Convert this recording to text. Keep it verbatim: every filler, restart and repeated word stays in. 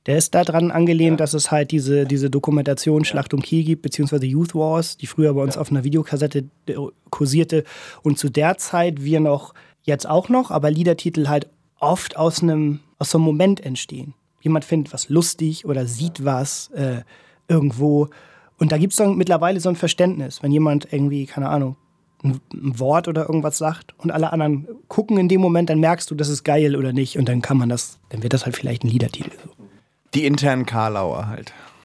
Der ist daran angelehnt, ja. dass es halt diese, diese Dokumentation Schlacht um Kiel gibt, beziehungsweise Youth Wars, die früher bei uns ja. auf einer Videokassette kursierte. Und zu der Zeit wir noch, jetzt auch noch, aber Liedertitel halt oft aus einem aus so einem Moment entstehen. Jemand findet was lustig oder sieht was äh, irgendwo. Und da gibt es dann mittlerweile so ein Verständnis, wenn jemand irgendwie, keine Ahnung, ein, ein Wort oder irgendwas sagt und alle anderen gucken in dem Moment, dann merkst du, das ist geil oder nicht. Und dann kann man das, dann wird das halt vielleicht ein Liedertitel. So. Die internen Karlauer halt.